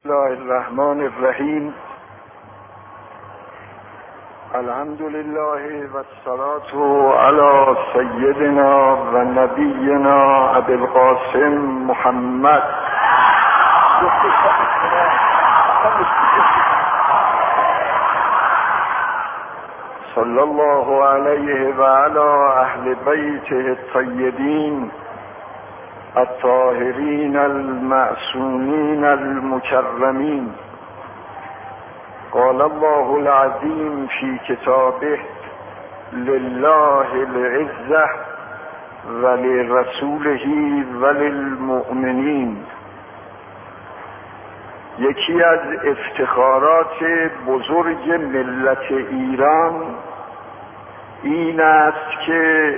الله الرحمن الرحیم. الحمد لله و الصلاة علی سیدنا و نبینا ابی القاسم محمد صلی الله علیه و علی اهل بیته الطیبین الطاهرین المعصومین المکرمین. قال الله العظیم فی کتابه لله العزة ولرسوله وللمؤمنین. یکی از افتخارات بزرگ ملت ایران این است که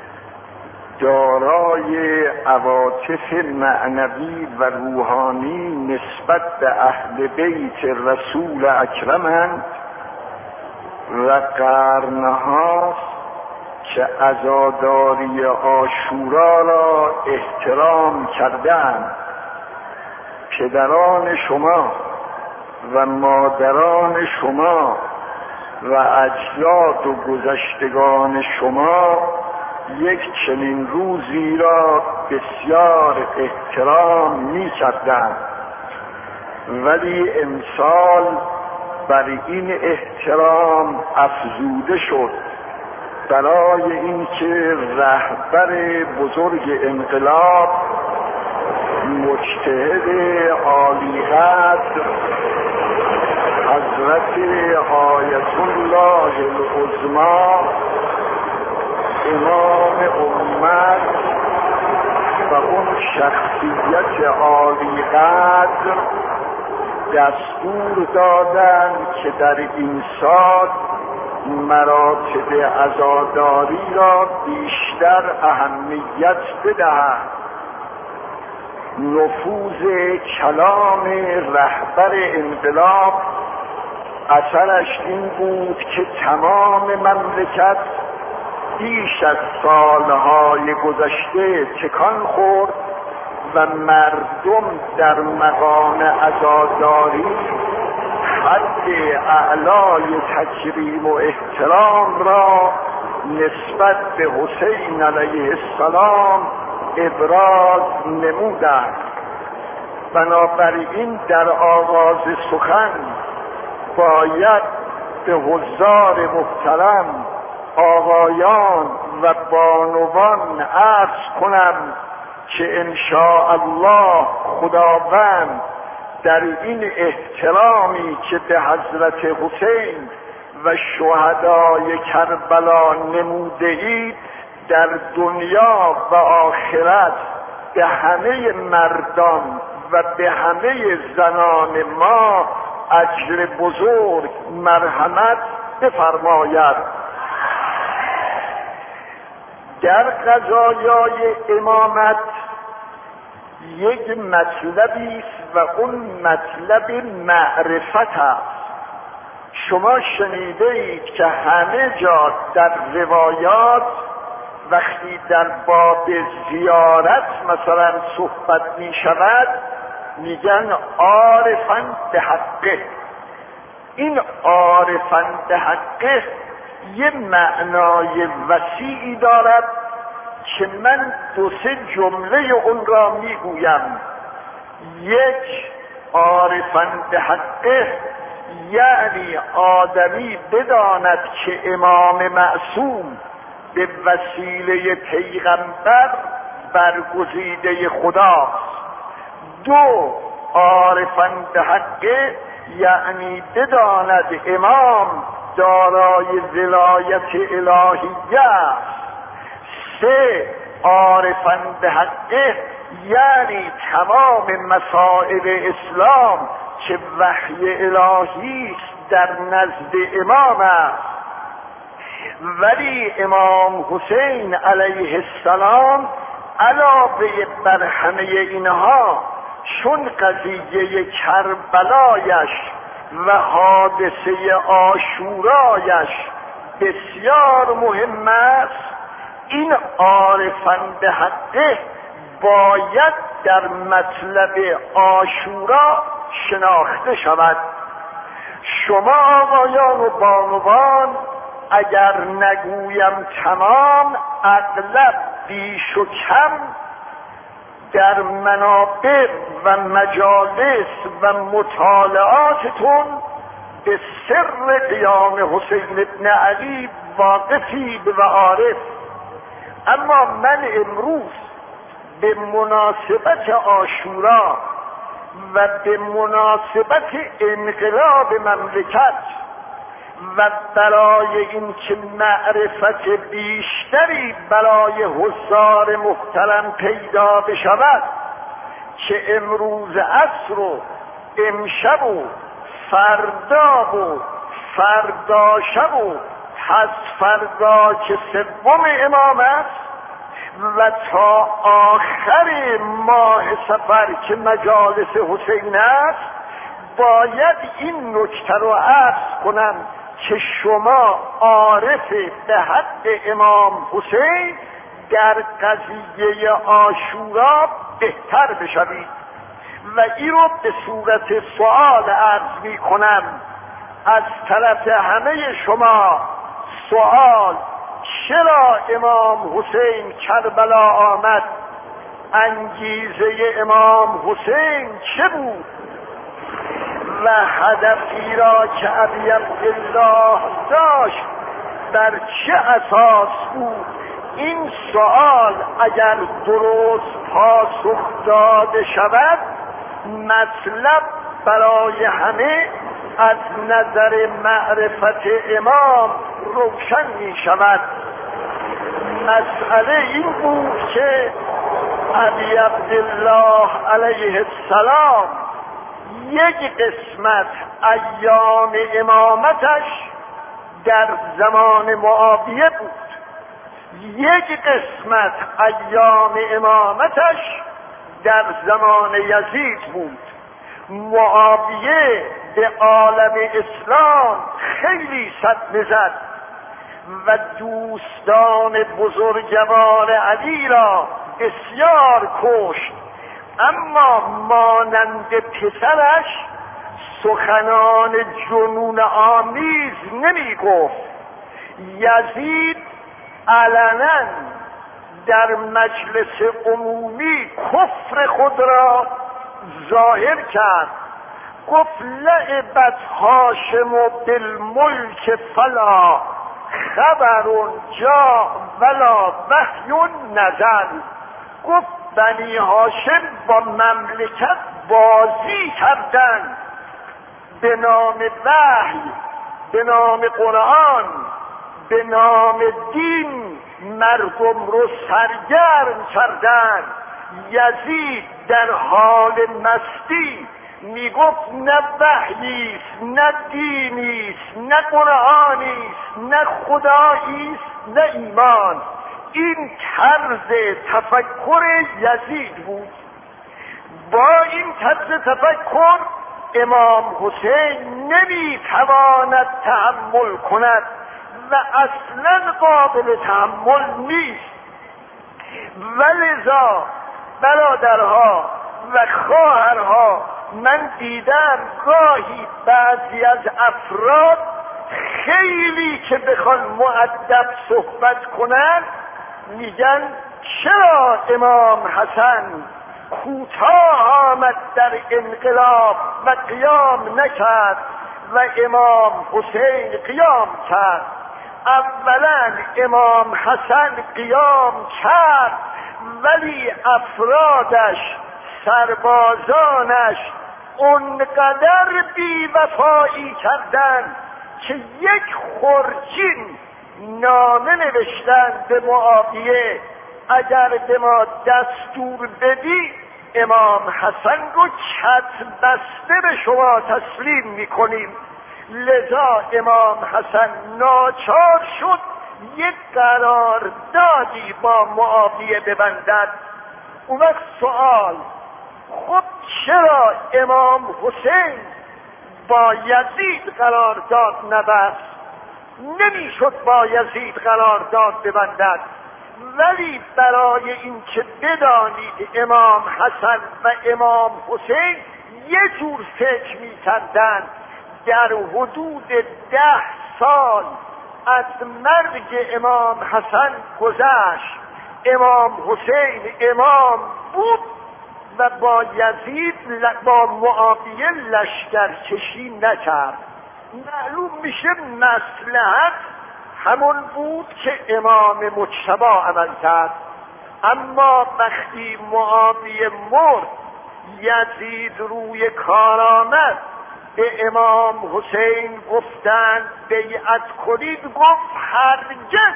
دارای عواطف معنوی و روحانی نسبت به اهل بیت رسول اکرمند و قرنهاست که عزاداری عاشورا را احترام کردند. پدران شما و مادران شما و اجداد و گذشتگان شما یک چنین روزی را بسیار احترام می کردند، ولی امسال بر این احترام افزوده شد برای اینکه رهبر بزرگ انقلاب مجتهد عالی قدر حضرت آیت الله العظمی امام امت و اون شخصیت عالی قدر دستور دادند که در این سال مراتب عزاداری را بیشتر اهمیت بدهند. نفوذ کلام رهبر انقلاب اثرش این بود که تمام مملکت بیش از سالهای گذشته تکان خورد و مردم در مقام عزاداری حد اعلای تکریم و احترام را نسبت به حسین علیه السلام ابراز نمودند. بنابراین در آغاز سخن باید به حضار محترم آقایان و بانوان عرض کنم که انشاء الله خداوند در این احترامی که به حضرت حسین و شهدای کربلا نموده اید در دنیا و آخرت به همه مردان و به همه زنان ما اجر بزرگ مرحمت بفرماید. در قضایای امامت یک مطلبی است و اون مطلب معرفت است. شما شنیده اید که همه جا در روایات وقتی در باب زیارت مثلا صحبت می شود میگن عارفاً به حقه. این عارفاً به حقه یه معنای وسیعی دارد که من دو سه جمله اون را میگویم. یک، عارفاً به حقه یعنی آدمی بداند که امام معصوم به وسیله پیغمبر برگزیده خداست. دو، عارفاً به حقه یعنی بداند امام دارای ولایت الهیه است. سه، عارفاً به حقه یعنی تمام مسائل اسلام که وحی الهی است در نزد امام است. ولی امام حسین علیه السلام علاوه بر همه اینها چون قضیه کربلایش و حادثه عاشورایش بسیار مهم است، این عارفاً به حقه باید در مطلب عاشورا شناخته شود. شما آقایان و بانوان اگر نگویم تمام، اغلب بیش و کم در منابر و مجالس و مطالعاتتون به سر قیام حسین ابن علی واقفید و عارف. اما من امروز به مناسبت عاشورا و به مناسبت انقلاب مملکت و برای اینکه معرفت بیشتری برای حضار محترم پیدا بشود که امروز عصر و امشب و فردا و فردا شب و پس فردا که سوم امام است و تا آخر ماه صفر که مجالس حسین است، باید این نکته رو عرض کنم که شما عارف به حد امام حسین در قضیه عاشورا بهتر بشوید و این رو به صورت سوال عرض می کنم از طرف همه شما. سوال: چرا امام حسین کربلا آمد؟ انگیزه امام حسین چه بود؟ و هدفی را که ابی عبدالله داشت بر چه اساس بود؟ این سوال اگر درست پاسخ داده شود، مطلب برای همه از نظر معرفت امام روشن می شود. مسئله این بود که ابی عبدالله علیه السلام یک قسمت ایام امامتش در زمان معاویه بود، یک قسمت ایام امامتش در زمان یزید بود. معاویه به عالم اسلام خیلی صدمه زد و دوستان بزرگوار علی را بسیار کشت، اما مانند پسرش سخنان جنون آمیز نمی گفت. یزید علنا در مجلس عمومی کفر خود را ظاهر کرد، گفت لعبت هاشم بالملک فلا خبر جا ولا وحی نزل. گفت بنی هاشم با مملکت بازی کردن، به نام وحی، به نام قرآن، به نام دین مردم رو سرگرم کردن. یزید در حال مستی میگفت نه وحییست، نه دینیست، نه قرآنیست، نه خداییست، نه ایمان. این طرز تفکر یزید بود. با این طرز تفکر امام حسین نمیتواند تحمل کند و اصلا قابل تحمل نیست. ولذا برادرها و خواهرها، من دیدم گاهی بعضی از افراد خیلی که بخوان مؤدب صحبت کنن میگن چرا امام حسن کوتاه آمد در انقلاب و قیام نکرد و امام حسین قیام کرد؟ اولا امام حسن قیام کرد، ولی افرادش، سربازانش اونقدر بی‌وفایی کردند که یک خرجین نامه نوشتن به معاویه اگر به ما دستور بدی امام حسن رو کت بسته به شما تسلیم میکنیم. لذا امام حسن ناچار شد یک قراردادی با معاویه ببندد. اون وقت سوال: خب چرا امام حسین با یزید قرارداد نبست؟ نمیشد با یزید قرارداد ببندد، ولی برای اینکه بدانید امام حسن و امام حسین یه جور فکر می‌کردند. در حدود 10 سال از مرگ امام حسن گذشت. امام حسین امام بود و با یزید با معاویه لشکرکشی نکرد. معلوم میشه مصلحت همون بود که امام مجتبی عمل کرد. اما وقتی معاویه مرد، یزید روی کار آمد، به امام حسین گفتند بیعت کنید. گفت هرگز.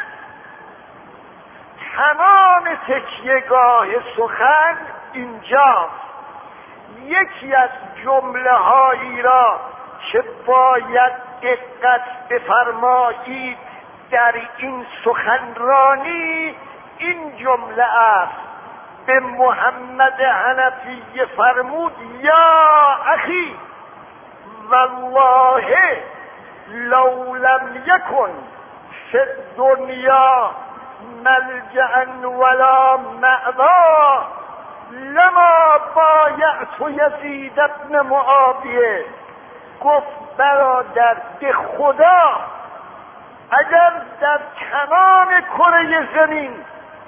تمام تکیهگاه سخن اینجاست. یکی از جمله هایی را که باید دقت بفرمایید در این سخنرانی این جمله است. به محمد حنفی فرمود یا اخی والله لو لم یکن فی الدنیا ملجأ ولا مأوی لما بایعت یزید ابن معاویه. گفت برادر به خدا اگر در تمام کره زمین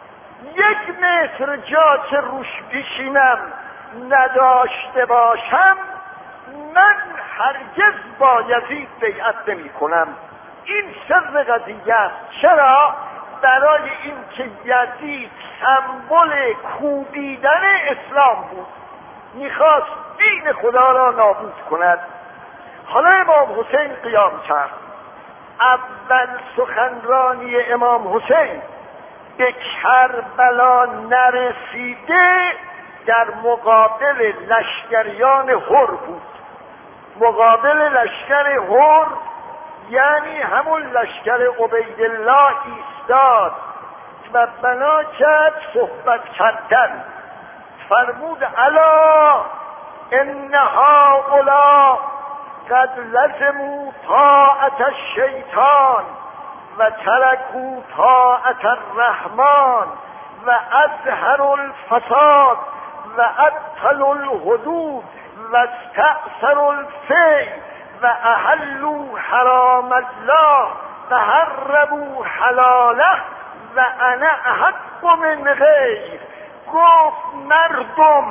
1 متر جا که روش بشینم نداشته باشم، من هرگز با یزید بیعت نمی کنم. این سر قضیه است. چرا؟ برای این که یزید سمبل کوبیدن اسلام بود، میخواست دین خدا را نابود کند. حالا امام حسین قیام کرد. اول سخنرانی امام حسین به کربلا نرسیده در مقابل لشکریان هر بود. مقابل لشکر هر یعنی همون لشکر عبیدالله ایستاد و بنا کرد صحبت کردن. فرمود الا ان هؤلاء قد لزموا طاعت الشیطان و ترکوا طاعت الرحمن و اظهروا الفساد و ابطلوا الحدود و استأثروا الفی و احلوا حرام الله و حرموا حلاله و انا احق من غیر. گفت مردم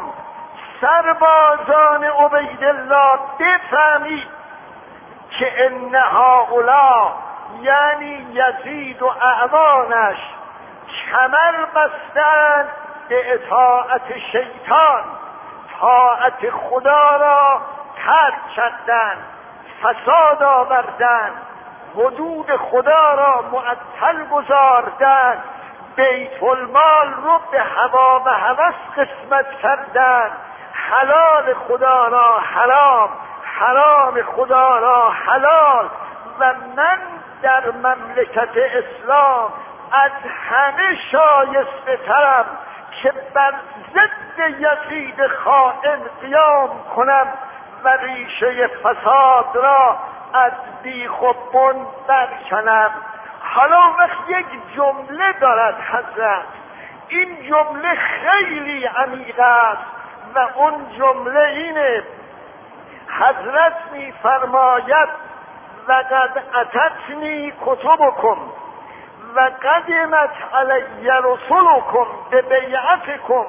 سربازان عبیدالله بفهمید که ان هؤلاء یعنی یزید و اعوانش کمر بستند به اطاعت شیطان، طاعت خدا را ترک کردند، فساد آوردند، حدود خدا را معطل گذاردند، بیت المال رو به هوا و هوس قسمت کردند، حلال خدا را حرام، حرام خدا را حلال. و من در مملکت اسلام از همه شایسته ترم که بر ضد یزید خائن قیام کنم و ریشه فساد را از بیخ و بن برکنم. حالا وقت یک جمله دارد حضرت، این جمله خیلی عمیق است و اون جمله اینه. حضرت می‌فرماید وقد اتتنی کتبکم و قدمت علی رسلکم ببیعتکم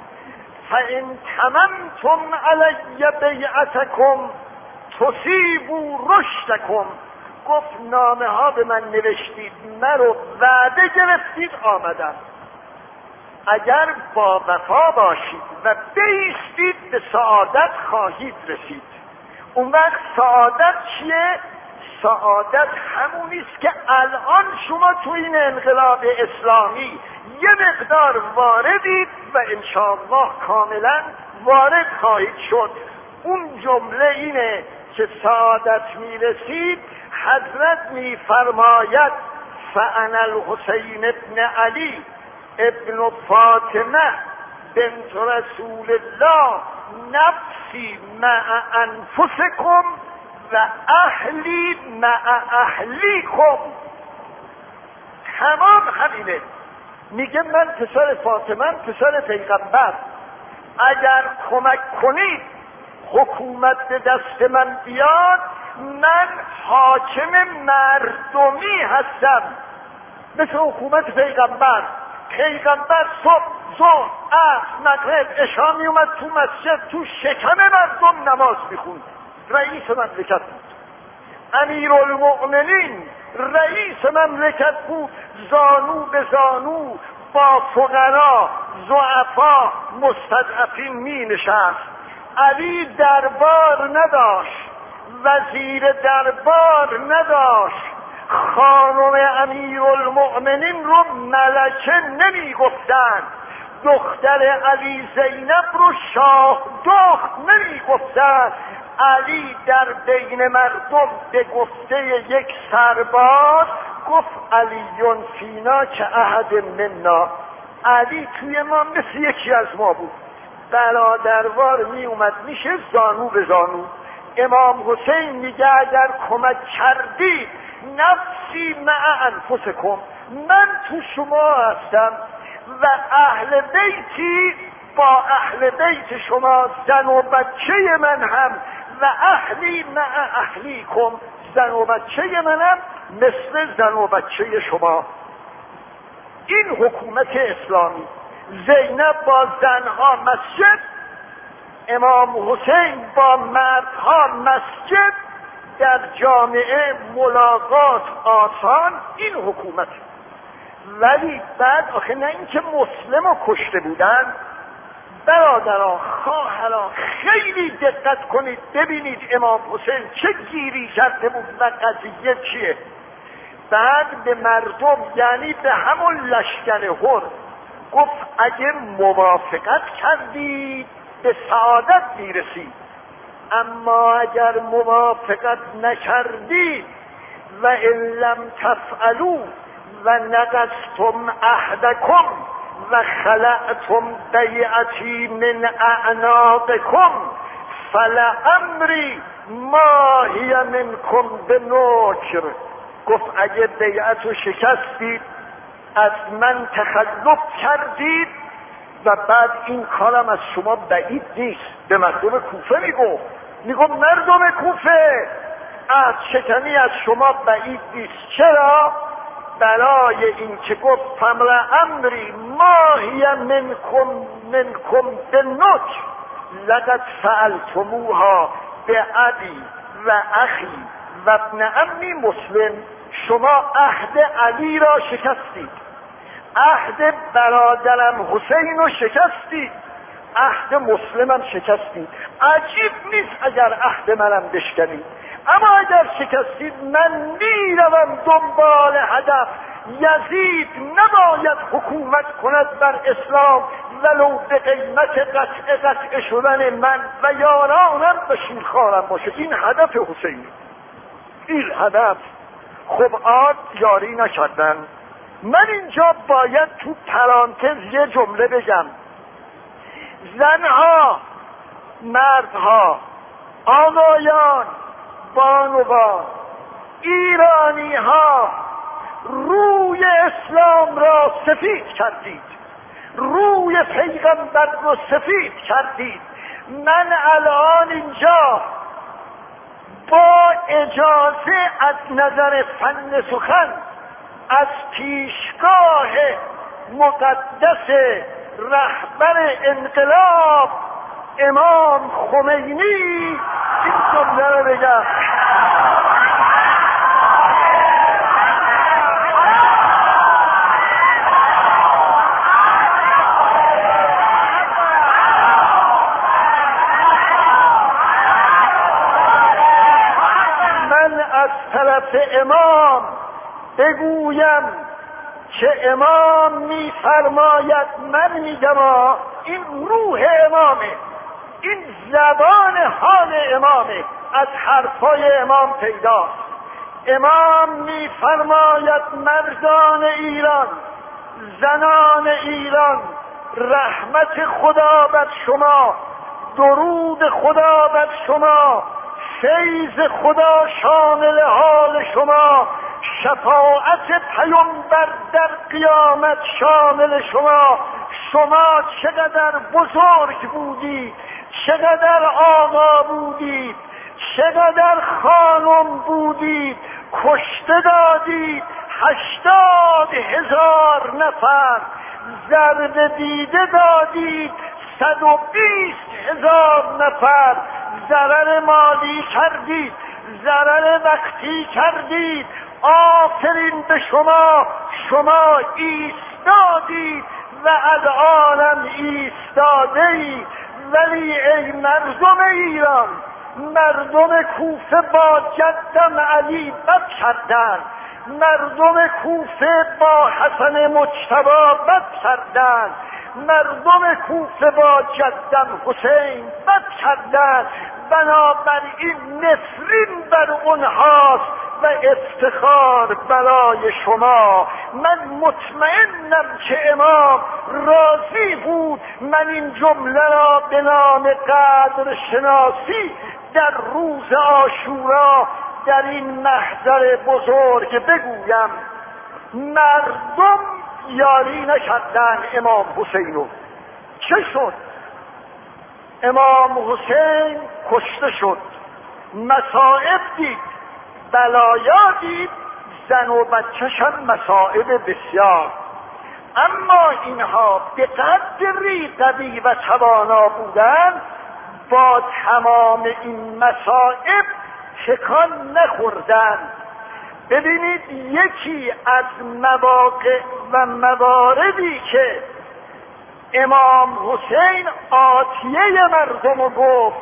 فان تممتم علی بیعتکم تصیبوا رشدکم. گفت نامه ها به من نوشتید، مرا وعده گرفتید آمدم. اگر با وفا باشید و بایستید به سعادت خواهید رسید. اون وقت سعادت چیه؟ سعادت همونی است که الان شما تو این انقلاب اسلامی یه مقدار واردید و انشاءالله کاملا وارد خواهید شد. اون جمله اینه که سعادت میرسید. حضرت میفرماید فانا الحسین ابن علی ابن فاطمه بنت رسول الله نفسی مع انفسکم و اهلی مع اهلیکم. تمام همینه. میگه من پسر فاطمه، پسر پیغمبر. اگر کمک کنید حکومت به دست من بیاد، من حاکم مردمی هستم، مثل حکومت پیغمبر. پیغمبر صبح، ظهر، عصر، مغرب، عشا می اومد تو مسجد، تو شکم مردم نماز میخوند. رئیس مملکت بود. امیرالمؤمنین رئیس مملکت بود، زانو به زانو با فقرا، ضعفا، مستضعفین می نشست. علی دربار نداشت، وزیر دربار نداشت، خانم امیرالمؤمنین رو ملکه نمی گفتن، دختر علی زینب رو شاه دخت نمی گفتن. علی در بین مردم به گفته یک سرباز گفت علیون فینا که احد منا، علی توی ما مثل یکی از ما بود. برادروار می اومد میشه زانو به زانو. امام حسین میگه اگر کمک کردی نفسی مع انفسکم، من تو شما هستم و اهل بیتی با اهل بیت شما، زن و بچه من هم و اهلی مع اهلیکم، زن و بچه منم مثل زن و بچه شما. این حکومت اسلامی. زینب با زنها مسجد، امام حسین با مردها مسجد، در جامعه ملاقات آسان. این حکومت. ولی بعد آخه نه اینکه مسلم رو کشته بودن، برادران، خواهران، خیلی دقت کنید ببینید امام حسین چه گیری کرده بود و قضیه چیه. بعد به مردم، یعنی به همون لشکر هر، گفت اگه موافقت کردید به سعادت میرسید، اما اگر موافقت نکردید و ان لم تفعلوا و نقضتم عهدکم و خلعتم بیعتی من اعناقکم فلعمری ما هی منکم بنکر. گفت اگه بیعتو شکستید، از من تخلف کردید و بعد این کارم از شما بعید نیست. به مردم کوفه میگو مردم کوفه، از شکنی از شما بعید نیست. چرا؟ برای این که گفت فمر امری ما هی منکم بنک لقد فعلتموها به ابی و اخی و ابن عمی مسلم. شما عهد علی را شکستید، عهد برادرم حسین رو شکستید، عهد مسلمم شکستید. عجیب نیست اگر عهد منم بشکنید، اما اگر شکستید من میروم دنبال هدف. یزید نباید حکومت کند بر اسلام ولو به قیمت قطع شدن من و یارانم و شیرخوارم باشه. این هدف حسین، این هدف. خب آن یاری نکردن. من اینجا باید تو پرانتز یه جمله بگم. زنها، مردها، آقایان، بانوان، ایرانی ها روی اسلام را سفید کردید، روی پیغمبر را سفید کردید. من الان اینجا با اجازه از نظر فن سخن از پیشگاه مقدس رهبر انقلاب امام خمینی این جمله رو بگم. من از طرف امام بگویم که امام میفرماید، من میگم این روح امامه، این زبان حال امامه، از حرفای امام پیداست. امام میفرماید مردان ایران، زنان ایران، رحمت خدا بر شما، درود خدا بر شما، فیض خدا شامل حال شما، شفاعت پیامبر در قیامت شامل شما. شما چقدر بزرگ بودی، چقدر آقا بودید، چقدر خانم بودید، کشته دادید 80,000 نفر، ضرب دیده دادید 120,000 نفر، ضرر مالی کردید، ضرر وقتی کردید. آفرین به شما، شما ایستادید و الانم ایستاده اید. ولی ای مردم ایران، مردم کوفه با جدم علی بد کردن، مردم کوفه با حسن مجتبی بد کردن، مردم کوفه با جدم حسین بد کردن. بنابراین نفرین بر اونهاست و افتخار برای شما. من مطمئنم که امام راضی بود من این جمله را به نام قدر شناسی در روز عاشورا در این محضر بزرگ بگویم. مردم یاری نکردن امام حسین رو. چه شد؟ امام حسین کشته شد، مصائب دید، بلایا دید، زن و بچه‌ش هم مصائب بسیار. اما اینها به قدری قوی و توانا بودند با تمام این مصائب تکان نخوردند. ببینید یکی از مواقع و مواردی که امام حسین آتیه مردم رو گفت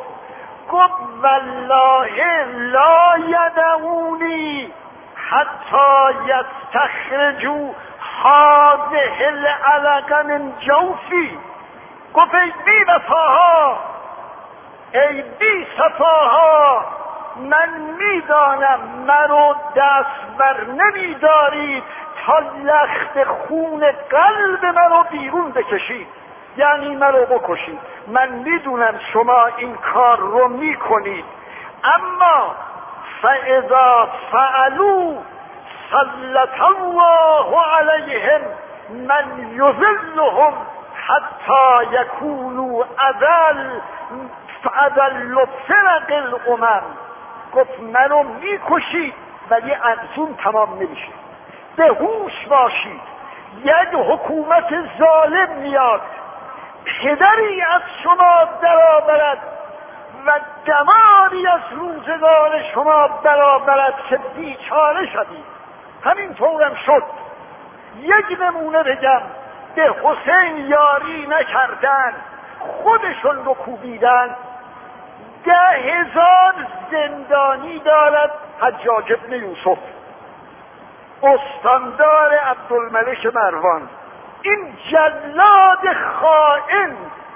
والله لا یدعونی حتی یستخرجوا هذه العلق من جوفی. گفت ای بی وفاها، ای بی صفاها، من میدانم مرا دست بر نمیدارید تا لخت خون قلب مرا بیرون بکشید، یعنی مرا بکشید. من میدونم شما این کار رو میکنید، اما فاذا فعلوا سلط الله علیهم من یذلهم حتی یکونوا اذل فرق الامم. گفت منو میکشید ولی ارزون تمام نمیشه. به هوش باشید، یک حکومت ظالم میاد، پدری از شما درآورد و دماری از روزگار شما درآورد که بیچاره شدید. همینطورم شد. یک نمونه بگم، به حسین یاری نکردن، خودشون رو کوبیدن. 10,000 زندانی دارد حجاج ابن یوسف، استاندار عبدالملک مروان. این جلاد خائن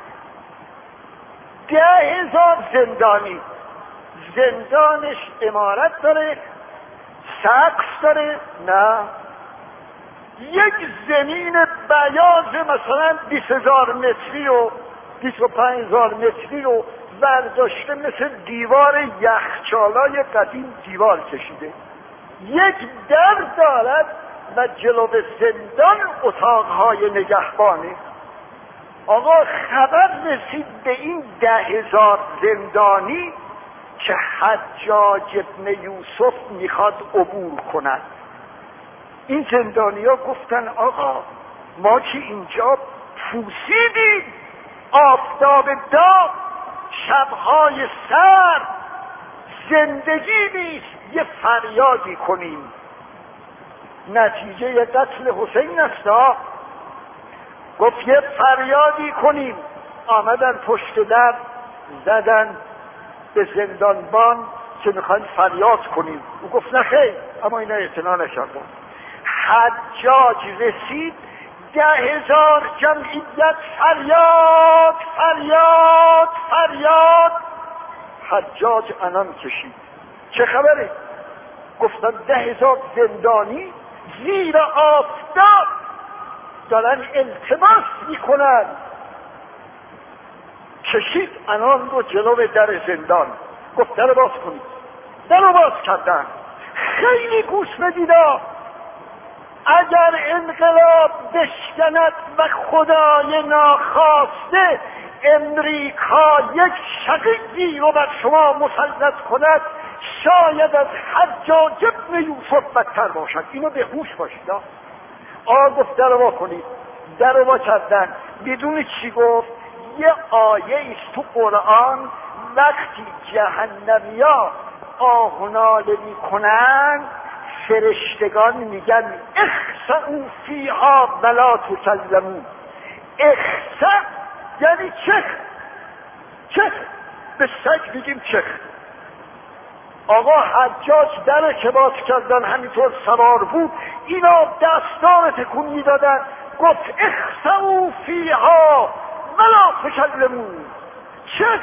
10,000 زندانی، زندانش عمارت داره، سقف داره؟ نه. یک زمین بیاض مثلا 20,000 متری و 25,000 متری رو برداشته مثل دیوار یخچالای قدیم دیوار کشیده. یک در دارد و جلو زندان اتاقهای نگهبانی. آقا خبر رسید به این 10,000 زندانی که حجاج ابن یوسف میخواد عبور کند. این زندانی ها گفتن آقا ما که اینجا پوسیدیم، آفتاب داغ، شبهای سرد، زندگی نیست، یه فریادی کنیم. نتیجه قتل حسین است. گفت یه فریادی کنیم. آمدن پشت در زدن به زندانبان که میخواین فریاد کنیم. او گفت نه خیر، اما اینا اعتنا نکردن. حجاج رسید، 10,000 جمعیت فریاد فریاد فریاد. حجاج انان کشید. چه خبره؟ گفتن 10,000 زندانی زیر آفتاب دارن التماس میکنن. کشید انان رو جلو در زندان، گفت در باز کنید. در رو باز کردن. خیلی گوش بدیدا، اگر انقلاب بشکند و خدای ناخواسته امریکا یک شقیقی رو بر شما مسلط کند شاید از حجاج ابن یوسف بدتر باشد. اینو به هوش باشید. گفت در وا کنید. در وا کردن. بدون چی گفت؟ یه آیه است تو قرآن وقتی جهنمیا آهناله میکنن فرشتگان میگن اخسئوا فیها ولا تکلمون. اخسأ یعنی چخ به سگ میگیم چخ. آقا حجاج در که باز کردن همینطور سوار بود، اینا دستان تکون میدادن، گفت اخسئوا فیها ولا تکلمون. چخ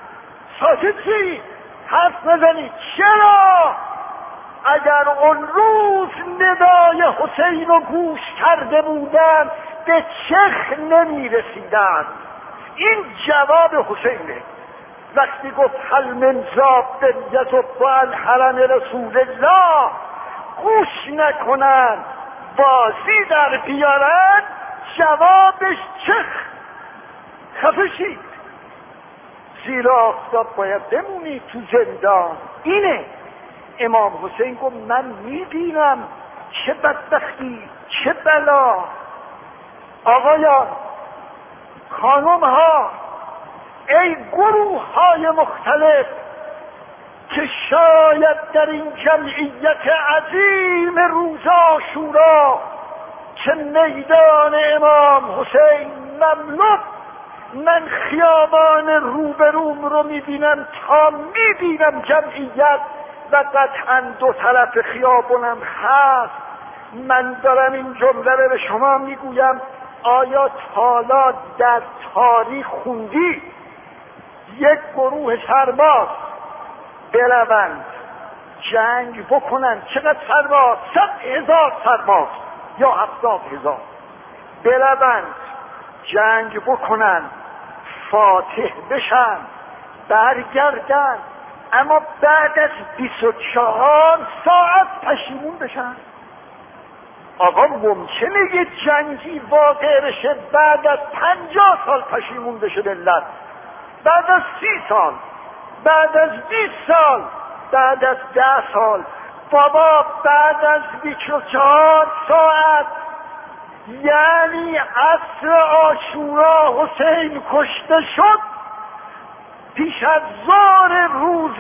ساکتی حرف نزنید. چرا؟ اگر اون روز ندای حسین رو گوش کرده بودن به چخ نمی رسیدن. این جواب حسینه. وقتی گفت هل من ضابط یصب عن حرم رسول الله، گوش نکنن بازی در بیارن، جوابش چخ. خفه شید، زیر آفتاب باید بمونی تو زندان. اینه. امام حسین گفت من میبینم چه بدبختی، چه بلا. آقایان، خانم ها، ای گروه های مختلف که شاید در این جمعیت عظیم روز عاشورا که میدان امام حسین مملو، من خیابان روبروم رو میبینم تا میبینم جمعیت و قطعا دو طرف خیابونم هست. من دارم این جمله رو به شما میگویم، آیا حالا در تاریخ خوندی یک گروه سرباز بروند جنگ بکنن؟ چقدر سرباز؟ 100,000 سرباز یا 70,000 بروند جنگ بکنن، فاتح بشن، برگردن، اما بعد از 24 ساعت پشیمون بشن. آقا ممکنه یه جنگی واقع بشه بعد از 50 سال پشیمون بشه ملت، بعد از 30 سال، بعد از 20 سال، بعد از 10 سال، بابا بعد از 24 ساعت. یعنی عصر عاشورا حسین کشته شد، پیش از ظهر روز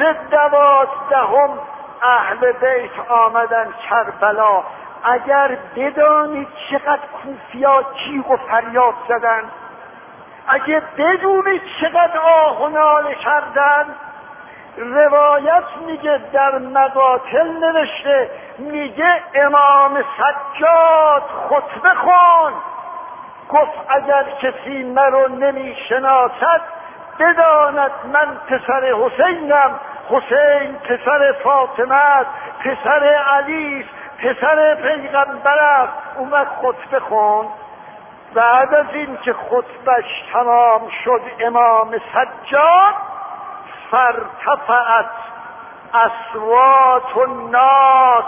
12 اهل بیت آمدن کربلا. اگر بدانید چقدر کوفیا جیغ و فریاد زدن، اگه بدونید چقدر آه و ناله کردن. روایت میگه در مقاتل نوشته، میگه امام سجاد خطبه خون، گفت اگر کسی مرا نمیشناسد بداند من پسر حسینم، حسین پسر فاطمه است، پسر علی است، پسر پیغمبر است. اون وقت خطبه خون. بعد از این که خطبش تمام شد امام سجاد، فارتفعت اصوات الناس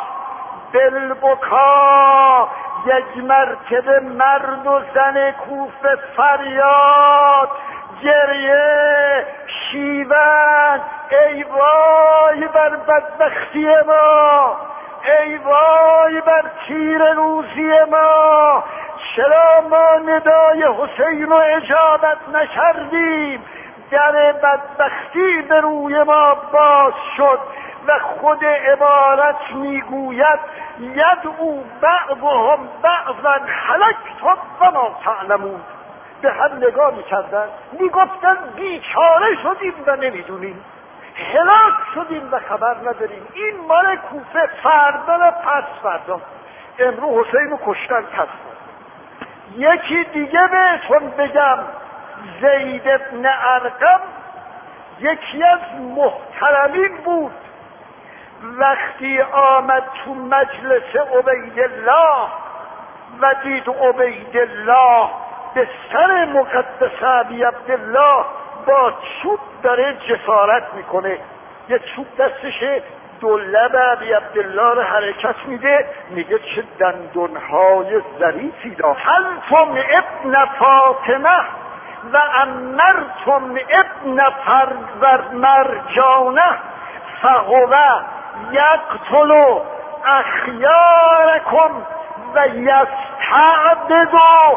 بالبکا، یک مرتبه مرد و زن کوفه فریاد، گریه، شیون، ای وای بر بدبختی ما، ای وای بر تیر روزی ما، چرا ما ندای حسین رو اجابت نکردیم؟ در بدبختی به روی ما باز شد و خود عبارت میگوید یدعو بعضهم بعضا هلکتم و ما تعلمون. به هم نگاه میکردن میگفتن بیچاره شدیم و نمیدونیم، هلاک شدیم و خبر نداریم. این مال کوفه. فردا و پس فردا امرو حسین رو کشتن. یکی دیگه بهتون بگم، زید بن ارقم یکی از محترمین بود. وقتی آمد تو مجلس عبیدالله و دید عبیدالله به سر مقدس ابی عبدالله با چوب داره جسارت میکنه، یه چوب دستشه، دو لب ابی عبدالله رو حرکت میده، میگه چه دندونهای ظریفی داشت. انتم ابن فاطمه و امرتم ابن مرجانه فهو یقتل اخیارکم و یستعبد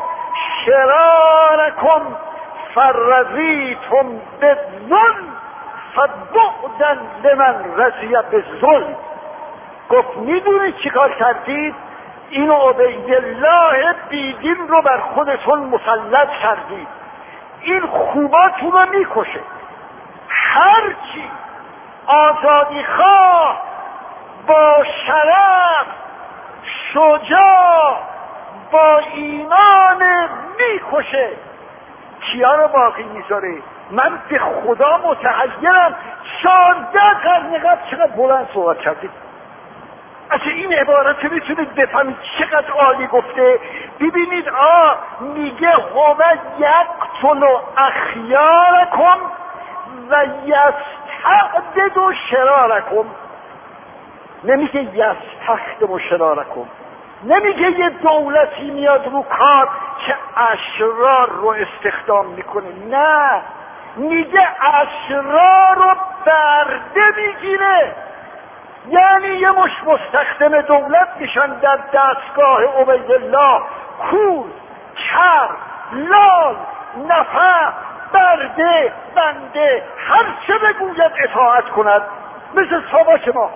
شرارکم فرضیتم بالظلم فبعدا لمن رضی بالظلم. گفت میدونید چی کار کردید؟ این عبیدالله بیدین رو بر خودتون مسلط کردید. این خوباتون رو میکشه. هرچی آزادی خواه با شرف شجاع با ایمان میکشه، کیا رو باقی میذاره؟ من به خدا متحیرم 14 قرن قبل چقدر بلند صحبت کردید. اصلا این عبارت میتونید بفهمید چقدر عالی گفته. ببینید میگه هو یقتل اخیارکم و یستعبد شرارکم، نمیگه یستخدم شرارکم، نمیگه یه دولتی میاد رو کار که اشرار رو استخدام میکنه، نه، میگه اشرار رو برده میگیره. یعنی یه مش مستخدم دولت میشن در دستگاه عبیدالله، کور، کر، لال، نفع، برده، بنده، هر چه بگوید اطاعت کند. مثل ساواک ما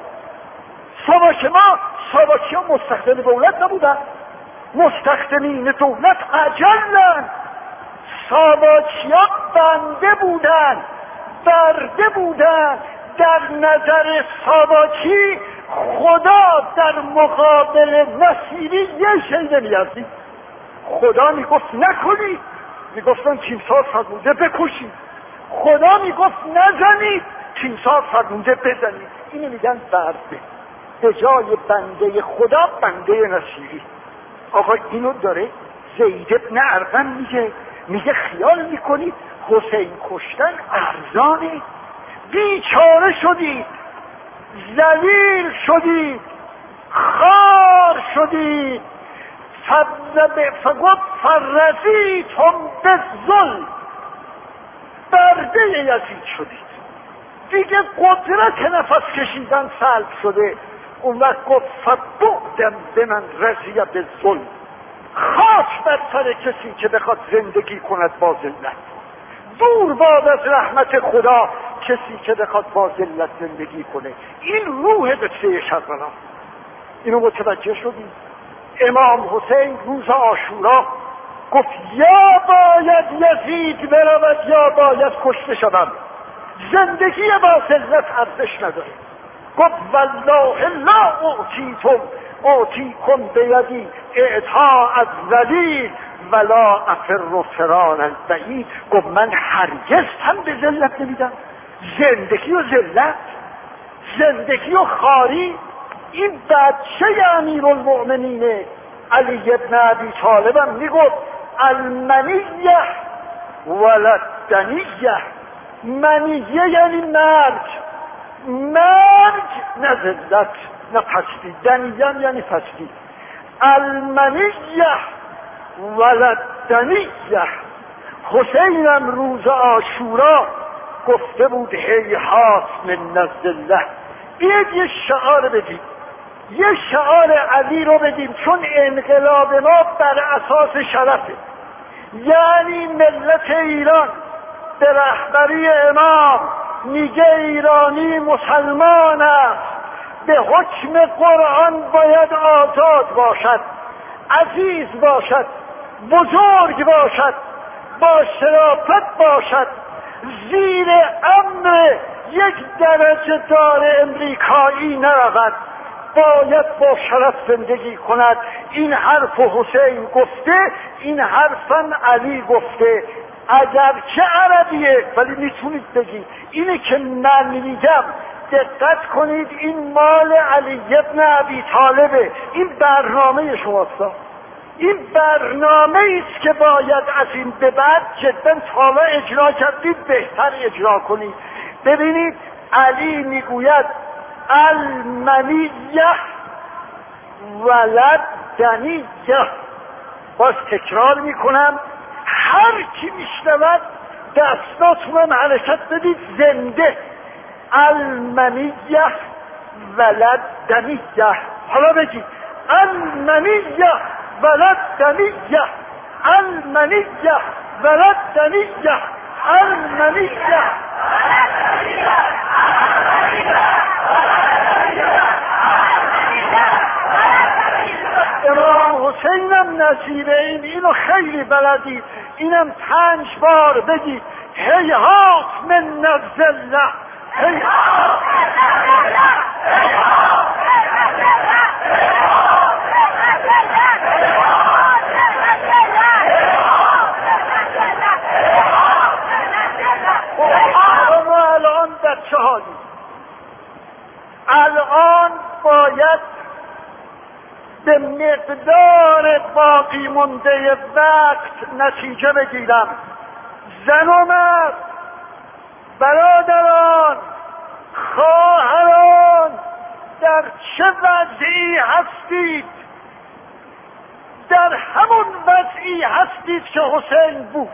ساواکی ها مستخدم دولت نبودن، مستخدمین دولت اجلن. ساواکی ها بنده بودن، برده بودن. در نظر ساواکی خدا در مقابل نصیری یه شی نمی‌ارزید. خدا میگفت نکنید، میگفتن تیمسار فرموده بکشید. خدا میگفت نزنید، تیمسار فرموده بزنید. اینو میگن برده. به جای بنده خدا بنده نصیری. آقا اینو داره زید بن ارقم میگه خیال میکنید حسین کشتن ارزانه؟ بیچاره شدید، ذلیل شدید، خار شدید. فگفت فرضیتم بالظلم، برده یزید شدید. دیگه قدرت نفس کشیدن سلب شده. اون وقت گفت فبعدا لمن رضی بالظلم، خاک بر سر کسی که بخواد زندگی کند با ذلت. دور باد از رحمت خدا کسی که بخواد با ذلت زندگی کنه. این روح قصه کربلا. اینو متوجه شدیم؟ امام حسین روز عاشورا گفت یا باید یزید برود یا باید کشته شدم، زندگی با ذلت ارزش نداره. گفت والله لا اعطیکم بیدی اعطاء الذلیل ولا افر فرار البعید. گفت من هرگز هم به ذلت نمیدم. زندگی و ذلت، زندگی و خاری. این بچه امیرالمؤمنین علی ابن ابی طالب هم میگفت المنیه ولدنیه. منیه یعنی مرگ نه ذلت نه پستی، دنیه یعنی پستی. المنیه ولدنیه. حسینم روز عاشورا گفته بود هیهات من الذله. بیاید یه شعار بدیم، یه شعار علی رو بدیم، چون انقلاب ما بر اساس شرفه. یعنی ملت ایران به رهبری امام میگه ایرانی مسلمان است، به حکم قرآن باید آزاد باشد، عزیز باشد، بزرگ باشد، با شرافت باشد، زیر امر یک درجه دار امریکایی نرود، باید با شرف زندگی کند. این حرف حسین گفته، این حرفم علی گفته. اگرچه عربیه ولی میتونید بگید. اینه که من میگم دقت کنید، این مال علی ابن ابی طالبه. این برنامه شماست. این برنامه ایست که باید از این به بعد جدا حالا اجرا کردید، بهتر اجرا کنید. ببینید علی میگوید المنیه ولدنیه. باز تکرار میکنم، هر کی میشنود دستاتونم حرکت بدید زنده. المنیه ولد دمیه. حالا بگید المنیه ولد دمیه، المنیه ولد دمیه، المنیه. امام حسینم نظیره اینو خیلی بلدید، اینم 5 بار بگید هیهات من نبض الله، هیهات من نبض الله، هیهات من نبض الله، هیهات من نبض الله، هیهات من نبض الله، هیهات من نبض الله، هیهات من نبض الله. ما الان در چه حالی؟ الان باید به مقدار باقی مونده وقت نتیجه بگیرم. زن و مرد، برادران، خواهران، در چه وضعی هستید؟ در همون وضعی هستید که حسین بود.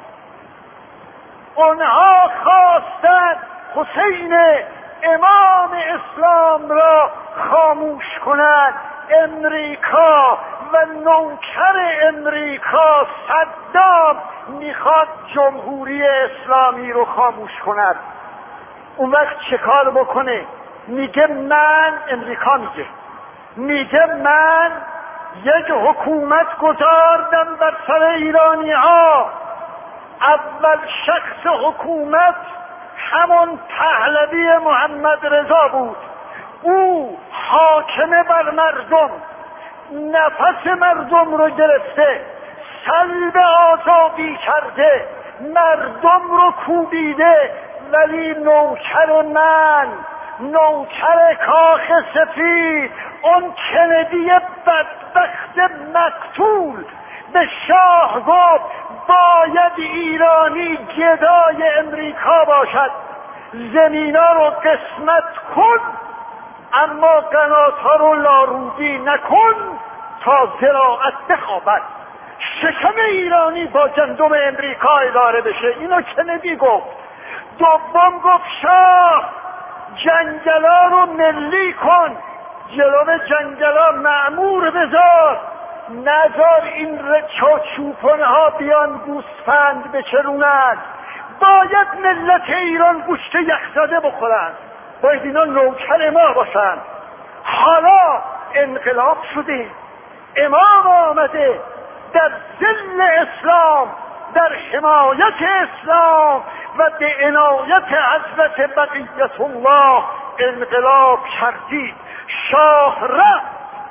اونها خواستند حسین امام اسلام را خاموش کنند. امریکا و نوکر امریکا صدام میخواد جمهوری اسلامی رو خاموش کند. اون وقت چه کار بکنه؟ میگه من، امریکا میگه من یک حکومت گذاردم بر سر ایرانی ها. اول شخص حکومت همون پهلوی محمد رضا بود. او حاکم بر مردم، نفس مردم رو گرفته، سلب آزادی کرده، مردم رو کوبیده. ولی نوکر من، نوکر کاخ سفید، اون کندی بدبخت مقتول به شاه گفت باید ایرانی گدای امریکا باشد، زمینا رو قسمت کن اما قنات‌ها رو لاروبی نکن تا زراعت بخوابد. شکم ایرانی با گندم امریکا اداره بشه. اینو کندی گفت. دوم گفت شاه جنگلا رو ملی کن، جلو جنگلا مأمور بذار، نذار این چوپانها بیان گوسفند بچرونند. باید ملت ایران گوشت یخزده بخورند، باید اینا نوکر ما باشن. حالا انقلاب شده، امام آمده در ظل اسلام، در حمایت اسلام و به عنایت حضرت بقیت الله انقلاب کردید. شاه رفت،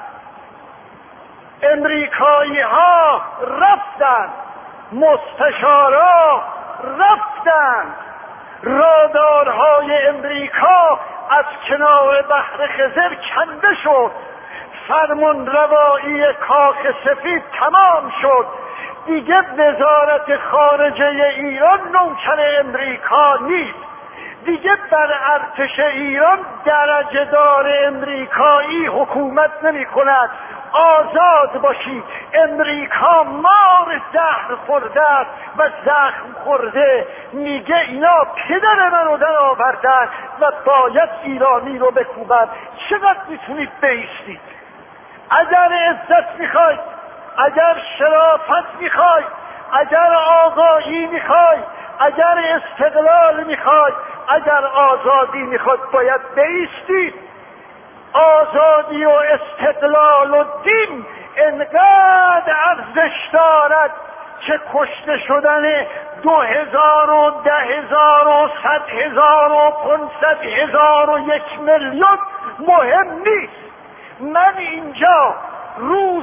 امریکایی ها رفتن، مستشارا رفتن، رادارهای امریکا از کنار بحر خزر کنده شد، فرمان روایی کاخ سفید تمام شد. دیگه وزارت خارجه ایران نوکر امریکا نیست. دیگه بر ارتش ایران درجه دار امریکایی حکومت نمی کند. آزاد باشی. امریکا مار زهر خورده است و زخم خورده. میگه اینا پدر منو در آوردن و باید ایرانی رو بکوبن. چقدر میتونید بایستید؟ اگر عزت میخواید، اگر شرافت میخواید، اگر آگاهی میخواید، اگر استقلال میخواید، اگر آزادی میخواید، باید بایستید. آزادی و استقلال و دین انقدر ارزش دارد که کشته شدن 2000 و 10,000 و 100,000 و 500,000 و 1,000,000 مهم نیست. من اینجا روز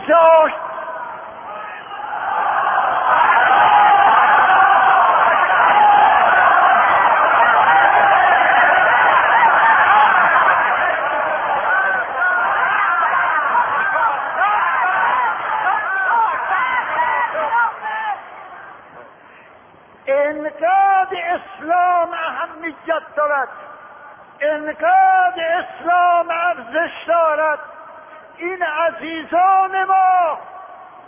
انقدر اسلام اهمیت دارد، انقدر اسلام ارزش دارد. این عزیزان ما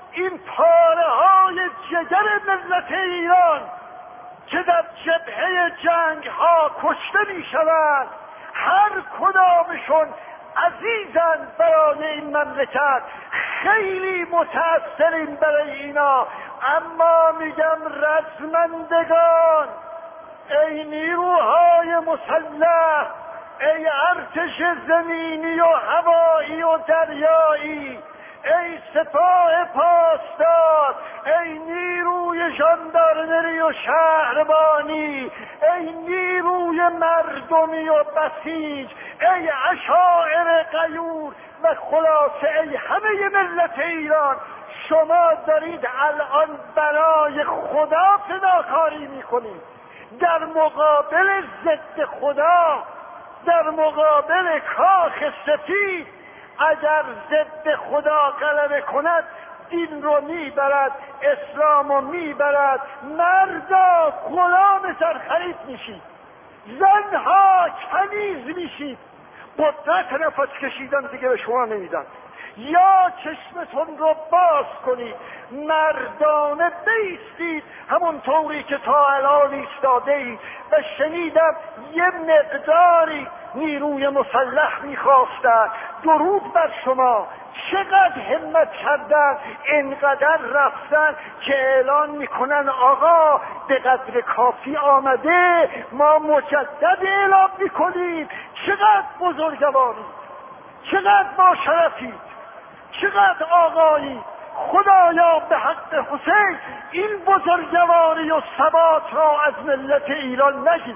این پاره های جگر ملت ایران که در جبهه جنگ ها کشته می شوند، هر کدامشون عزیزن برای این مملکت، خیلی متأثریم برای اینا. اما میگم رزمندگان، ای نیروهای مسلح، ای ارتش زمینی و هوایی و دریایی، ای سپاه پاسدار، ای نیروی ژاندارمری و شهربانی، ای نیروی مردمی و بسیج، ای عشائر غیور و خلاصه ای همه ملت ایران، شما دارید الان برای خدا فداکاری میکنید. در مقابل ضد خدا، در مقابل کاخ سفید، اگر ضد خدا غلبه کند دین رو میبرد، اسلام رو میبرد، مردا غلام سرخرید میشید، زنها کنیز میشید، قدرت نفس کشیدن دیگه به شما نمیدن. یا چشمتون رو باز کنید، مردانه بایستید همون طوری که تا الان ایستاده اید. و شنیدم یه مقداری نیروی مسلح میخواستن، درود بر شما، چقدر همت کردن، اینقدر رفتن که اعلان میکنن آقا به قدر کافی آمده، ما مجدد اعلام میکنیم. چقدر بزرگواری، چقدر با شرفی، چقدر آقایی. خدایا به حق حسین این بزرگواری و ثبات را از ملت ایران نگیر.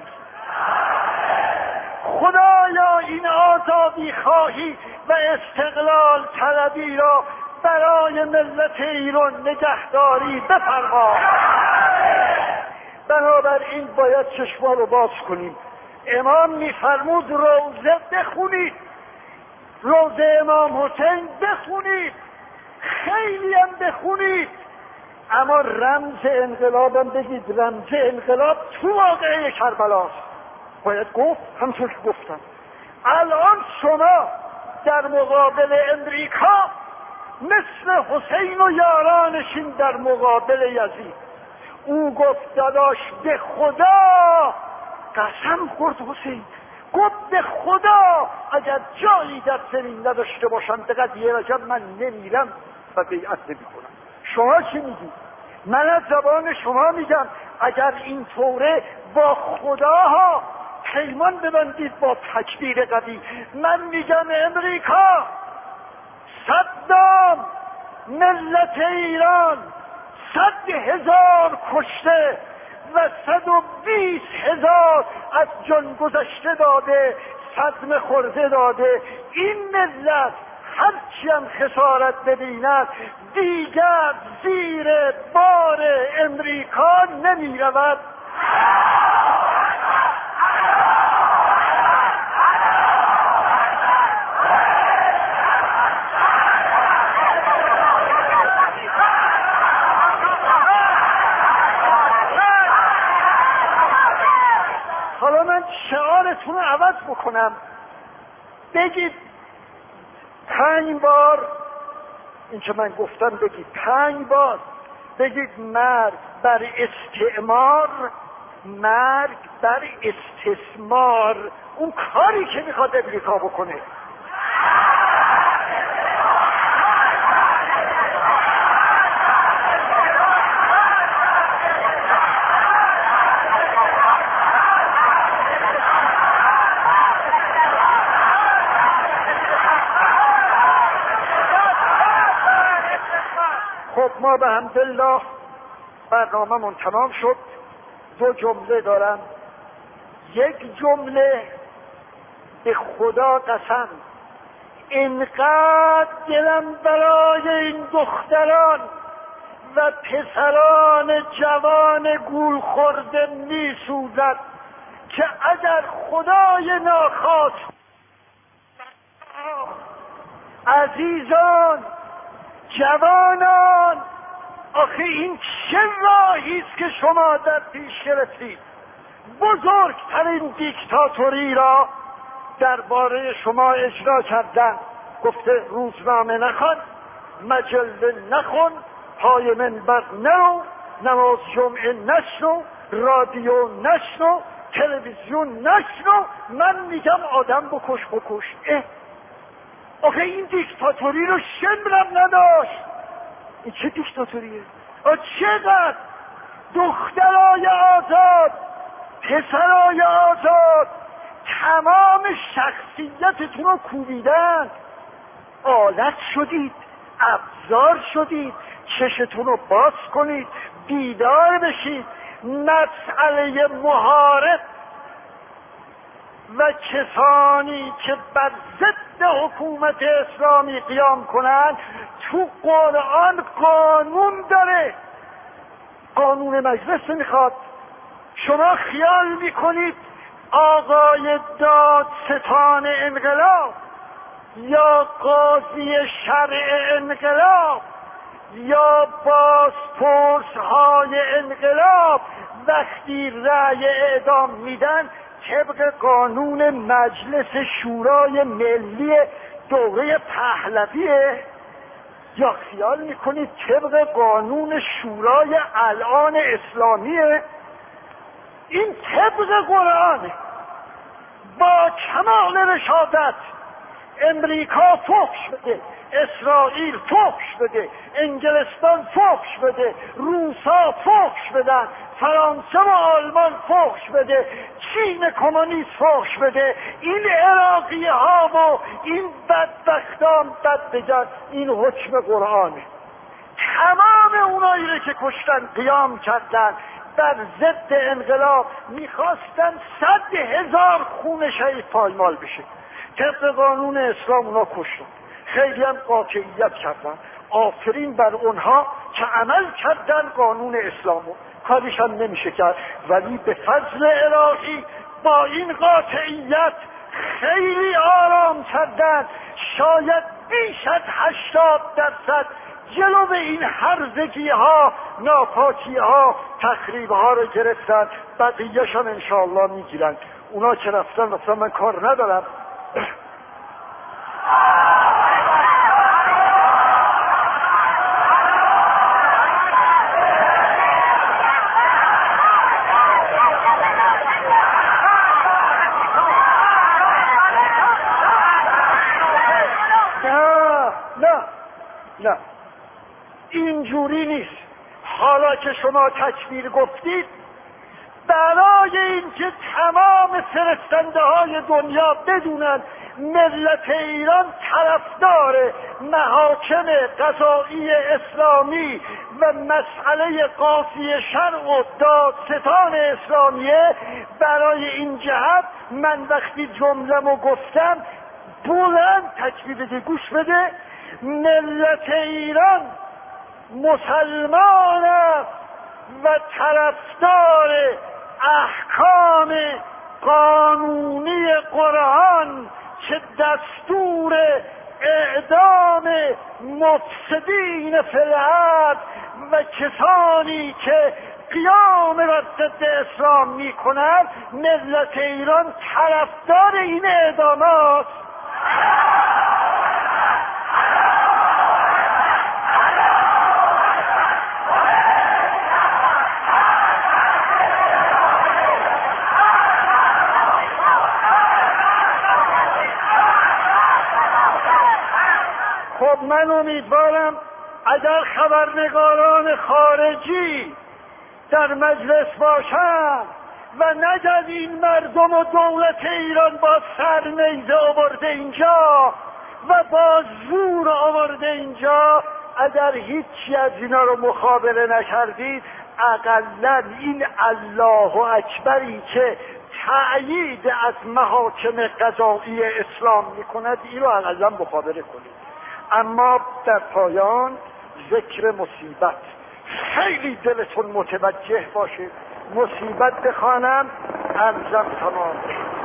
خدایا این آزادی خواهی و استقلال طلبی را برای ملت ایران نگهداری بفرما. بنابراین باید چشما رو باز کنیم. امام میفرمود روزه بخونید، روزه امام حسین بخونید، خیلی هم بخونید، اما رمز انقلابم بگید. رمز انقلاب تو واقعه کربلاست، باید گفت همچون که گفتم. الان شما در مقابل امریکا مثل حسین و یارانشین در مقابل یزید. او گفت داداش به خدا قسم خورد حسین، گفت به خدا اگر جایی در زمین نداشته باشم دقیقا یه رجب من نمیرم و بیعت نمی کنم. شما چی میگی؟ من از زبان شما میگم اگر این طوره با خداها پیمان ببندید با تکبیر قوی. من میگم امریکا، صدام، ملت ایران 100,000 کشته و 120,000 از جان گذشته داده، صدمه خورده داده. این ملت هرچی هم خسارت ببیند دیگر زیر بار امریکا نمی رود. حالا من شعارتون رو عوض بکنم، بگید 5 بار این که من گفتم بگید 5 بار، بگید مرگ بر استعمار، مرگ بر استثمار. اون کاری که میخواد امریکا بکنه. خب ما به حمدالله برنامه‌مون تمام شد. 2 جمله دارم. یک جمله به خدا قسم اینقدر دلم برای این دختران و پسران جوان گول خورده می سوزد که اگر خدای ناخواست عزیزان جوانان، آخه این چه راهی است که شما در پیش گرفتید؟ بزرگترین دیکتاتوری را درباره شما اجرا کردن. گفته روزنامه نخوان، مجله نخون، پای منبر نرو، نماز جمعه نشنو، رادیو نشنو، تلویزیون نشنو، من میگم آدم بکش. آخه این دیکتاتوری رو شمرم نداشت. این چه دیکتاتوریه؟ چقدر دخترای آزاد، پسرای آزاد تمام شخصیتتون رو کوبیدن، آلت شدید، ابزار شدید، چشتون رو باز کنید، بیدار بشید. مسئله محارب و کسانی که بر ضد حکومت اسلامی قیام کنند تو قرآن قانون داره، قانون مجلس میخواد. شما خیال میکنید آقای دادستان انقلاب یا قاضی شرع انقلاب یا بازپرس های انقلاب وقتی رأی اعدام میدن طبق قانون مجلس شورای ملی دوره پهلویه، یا خیال میکنید طبق قانون شورای الان اسلامیه؟ این طبق قرآنه. با کمال رشادت امریکا فحش بده، اسرائیل فحش بده، انگلستان فحش بده، روسا فحش بدن، فرانسه و آلمان فحش بده، چین کمونیست فحش بده، این عراقی ها و این بدبختان بد بگن. این حکم قرآنه. تمام اونایی رو که کشتن قیام کردن در ضد انقلاب، میخواستن 100,000 خون شهید پایمال بشه. طبق قانون اسلام اونا کشتن، خیلی هم قاطعیت کردن. آفرین بر اونها که عمل کردن قانون اسلامو، کاریش هم نمیشه کرد. ولی به فضل الهی با این قاطعیت خیلی آرام کردن. شاید بیش از 80% جلو به این هرزگی ها، ناپاکی ها، تخریب ها رو گرفتن. بقیه‌ش هم انشاءالله میگیرن. اونا که رفتن مثلا من کار ندارم. نه اینجوری نیست. حالا که شما تکبیر گفتید، برای اینکه تمام فرستنده های دنیا بدونن ملت ایران طرفدار محاکم قضایی اسلامی و مسئله قاضی شرع و دادستان اسلامیه، برای این جهت من وقتی جمله‌مو گفتم بلند تکبیر بده، گوش بده. ملت ایران مسلمان است و طرفدار احکام قانونی قرآن که دستور اعدام مفسدین فی الارض و کسانی که قیام بر ضد اسلام میکنند، ملت ایران طرفدار این اعدامات. خب من امیدوارم اگر خبرنگاران خارجی در مجلس باشند و نگن این مردم و دولت ایران با سرنیزه آورده اینجا و با زور آورده اینجا، اگر هیچی از اینا رو مخابره نکردید، اقلا این الله اکبری که تأیید از محاکم قضایی اسلام میکند، این رو اقلا مخابره کنید. اما در پایان ذکر مصیبت، خیلی دلتون متوجه باشه. مصیبت بخوانم عرضم تمام.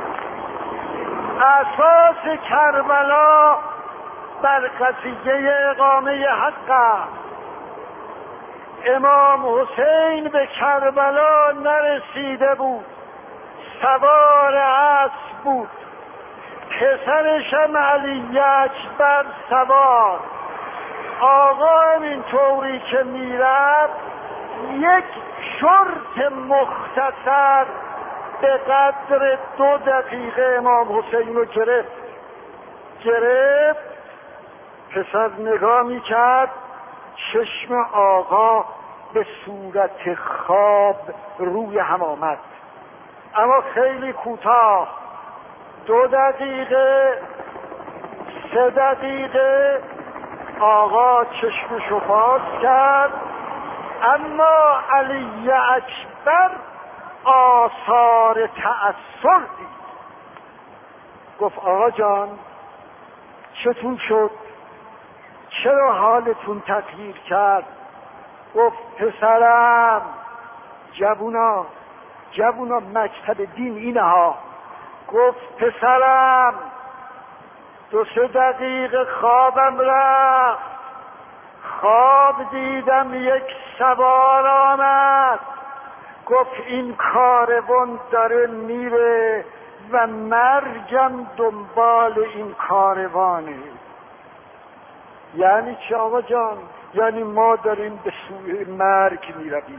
اساس کربلا بر قضیه اقامه حق. امام حسین به کربلا نرسیده بود، سوار اسب بود، پسرش هم علی اکبر سوار. آقا این طوری که میرفت یک شرط مختصر به قدر 2 دقیقه امام حسین رو گرفت. پسر نگاه میکرد، چشم آقا به صورت خواب روی هم آمد، اما خیلی کوتاه، 2 دقیقه 3 دقیقه آقا چشمشو باز کرد، اما علی اکبر آثار تأثر دید. گفت آقا جان چطور شد؟ چرا حالتون تغییر کرد؟ گفت پسرم، جوونا مکتب دین اینه ها. گفت پسرم 2-3 دقیقه خوابم رفت، خواب دیدم یک سوار آمد، گفت این کاروان داره میره و مرگم دنبال این کاروانه. یعنی چه آقا جان؟ یعنی ما داریم به سوی مرگ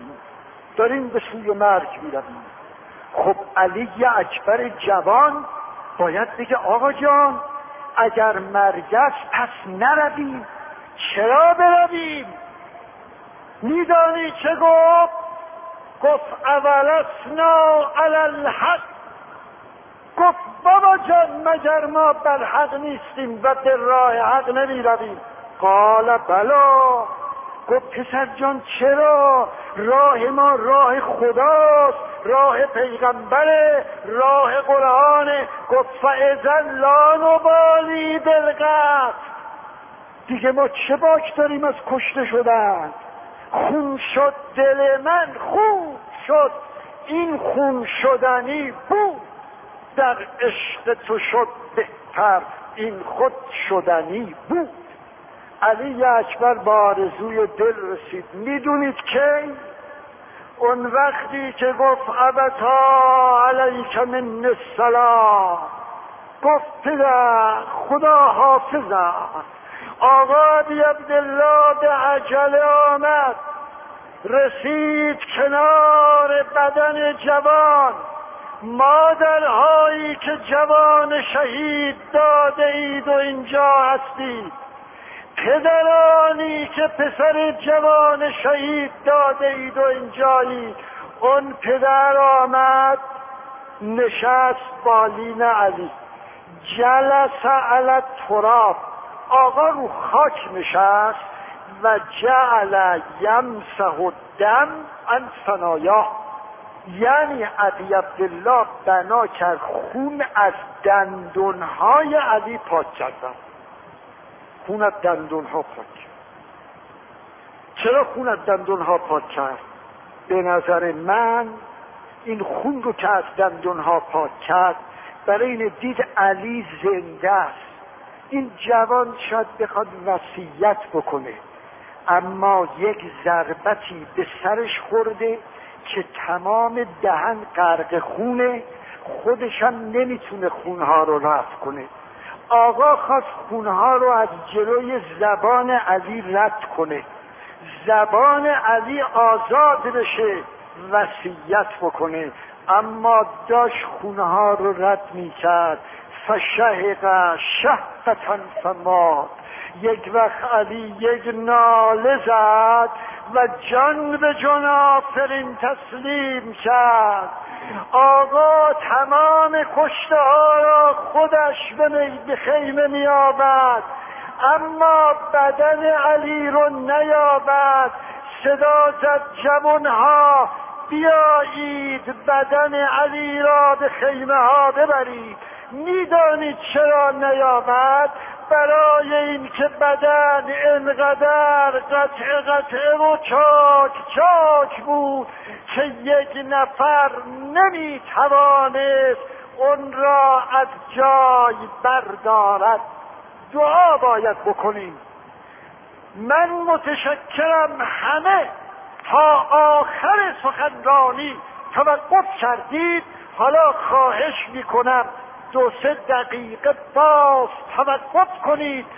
میرویم. خب علی اکبر جوان باید بگه آقا جان اگر مرگ است پس نرویم. چرا برویم؟ میدانی چه گفت؟ گفت اولسنا علی الحق. گفت بابا جان مگر ما بر حق نیستیم و به راه حق نمی رویم؟ قال بلا. گفت پسر جان چرا؟ راه ما راه خداست، راه پیغمبره، راه قرآنه. گفت فاذا لا نبالی بالقتل. دیگه ما چه باک داریم از کشته شدن؟ خون شد دل من، خون شد، این خون شدنی بود، در عشق تو شد بهتر، این خود شدنی بود. علی اکبر با آرزوی دل رسید. میدونید که اون وقتی که گفت ابتا علیک من السلام، گفت پدر خدا حافظم. آقا بی عبدالله به عجله آمد، رسید کنار بدن جوان. مادرهایی که جوان شهید داده اید و اینجا هستید، پدرانی که پسر جوان شهید داده اید و اینجایید. اون پدر آمد نشست بالین علی، جلس علی التراب. آقا رو خاک نشست و جعل یمسح الدم عن ثنایاه، یعنی علی عبدالله بنا کرد خون از دندونهای علی پاک کردن. خون از دندونها پاک. چرا خون از دندونها پاک کرد؟ به نظر من این خون رو که از دندونها پاک کرد برای این دید علی زنده است. این جوان شاید بخواد وصیت بکنه، اما یک ضربتی به سرش خورده که تمام دهن غرق خونه، خودش هم نمیتونه خونها رو رفع کنه. آقا خواست خونها رو از جلوی زبان علی رد کنه، زبان علی آزاد بشه، وصیت بکنه، اما داشت خونها رو رد میکرد. فشهق شهقة فمات. یک وقت علی یک ناله زد و جان به جان آفرین تسلیم کرد. آقا تمام کشته ها را خودش به خیمه می آورد، اما بدن علی رو نیابد. صدا زد جوانها بیایید بدن علی را به خیمه ها ببرید. میدانید چرا نیامد؟ برای این که بدن انقدر قطعه و چاک بود که یک نفر نمیتوانست اون را از جای بردارد. دعا باید بکنیم. من متشکرم همه تا آخر سخنرانی توقف کردید. حالا خواهش میکنم 2-3 دقیقه باز توقف کنید،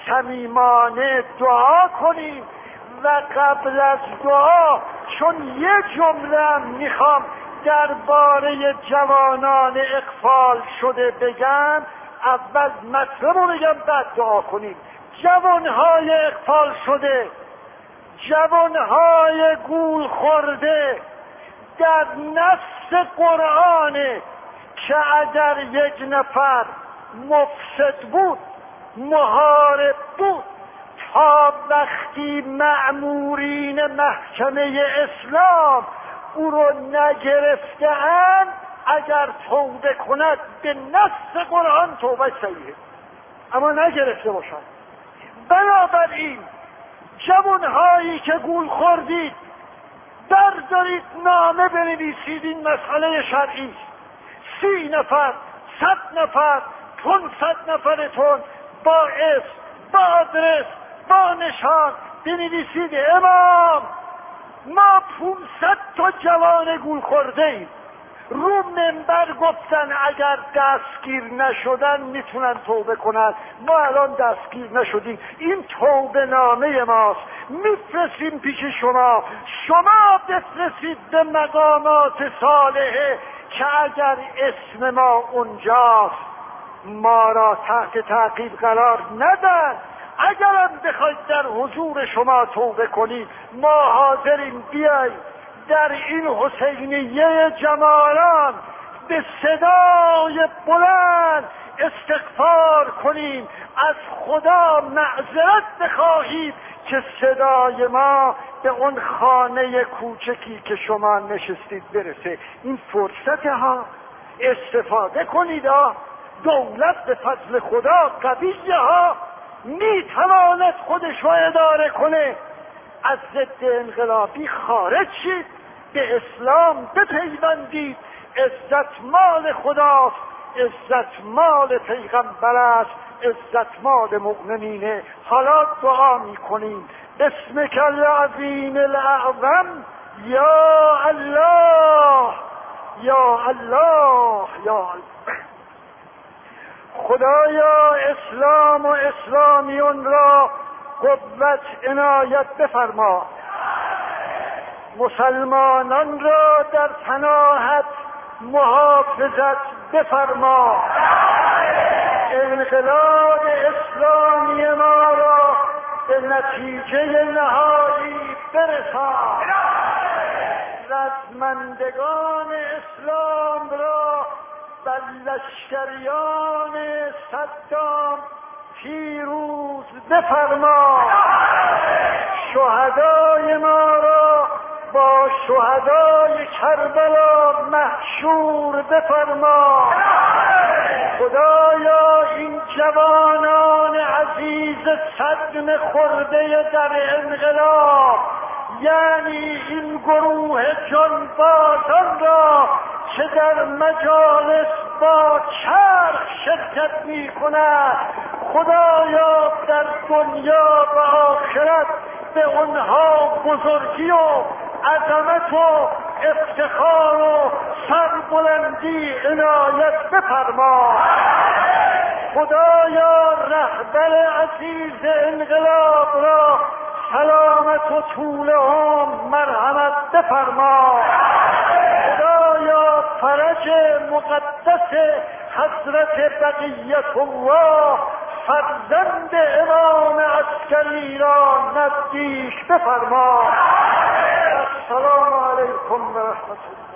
صمیمانه دعا کنیم و قبل از دعا چون یه جمله میخوام درباره جوانان اغفال شده بگم، اول مطلب رو بگم بعد دعا کنیم. جوانهای اغفال شده، جوانهای گول خورده در نص قرآنه که اگر یک نفر مفسد بود، محارب بود، تا وقتی مأمورین محکمه اسلام او رو نگرفته‌اند، اگر توبه کند به نص قرآن توبه صحیحه، اما نگرفته باشد. بنابراین جوانهایی که گول خوردید بردارید نامه بنویسید، این مسئله شرعی است. 30 نفر، 100 نفر، 500 نفرتون با اسم، با آدرس، با نشان بنویسید امام ما 500 تا جوان گول خورده ایم، رو منبر گفتن اگر دستگیر نشدن میتونن توبه کنن، ما الان دستگیر نشدیم، این توبه نامه ماست، میفرستیم پیش شما، شما بفرستید به مقامات صالحه که اگر اسم ما اونجاست ما را تحت تعقیب قرار ندن. اگرم بخواید در حضور شما توبه کنید، ما حاضریم بیاییم در این حسینیه جمالان به صدای بلند استغفار کنیم، از خدا معذرت بخواهید که صدای ما به اون خانه کوچکی که شما نشستید برسه. این فرصت ها، استفاده کنید ها. دولت به فضل خدا قویه ها، میتواند خودش رو اداره کنه. از ضد انقلابی خارج شید، به اسلام بپیوندید. عزت مال خداست، عزت مال پیغمبر است، عزت مال مؤمنینه. حالا دعا میکنیم بسمک العظیم الاعظم یا الله یا الله یا الله. خدایا اسلام و اسلامیون را قوت عنایت بفرما، مسلمانان را در پناهت محافظت بفرما، انقلاب اسلامی ما را به نتیجه نهایی برسان، رزمندگان اسلام را بر لشکریان صدام پیروز بفرما، شهدای ما را با شهدای کربلا محشور بفرما. خدایا این جوانان عزیز صدمه خورده در انقلاب، یعنی این گروه جانبازان را که در مجالس با چرخ شرکت می کند، خدایا در دنیا و آخرت به اونها بزرگی و عظمت و افتخار و سربلندی عنایت بفرما. خدایا رهبر عزیز انقلاب را سلامت و طول عمر مرحمت بفرما. خدایا فرج مقدس حضرت بقیت الله فرزند امام عسکری را نزدیک بفرما. السلام علیکم و رحمت الله.